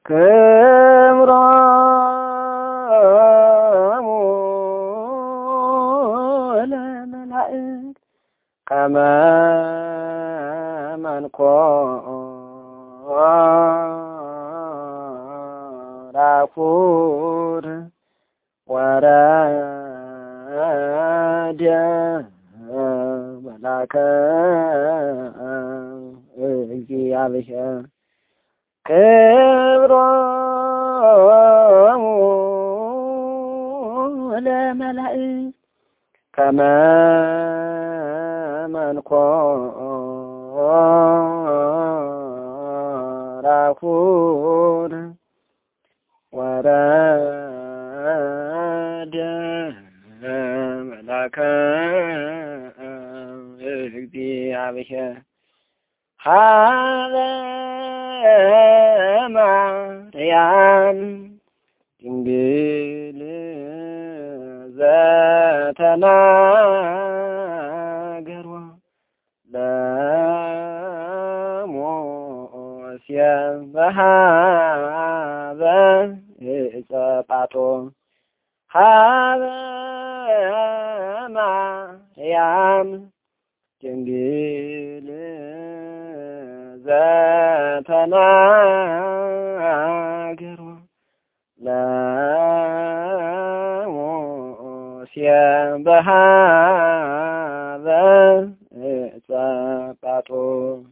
ክብሮሙ ለመላእክት ከመ መንኰራኩር ወረደ መላከ እግዚአብሔር ክብሮሙ ለመላእክት ከመ መንኰራኩር ወረደ መላከ እግዚአብሔር ሀበ ማርያም ድንግል ዘተናገሮ ለሙሴ በሀበ ዕፀ ጳጦ ሀበ ማርያም ድንግል ዘተናገሮ ለሙሴ በሀበ ዕፀ ጳጦ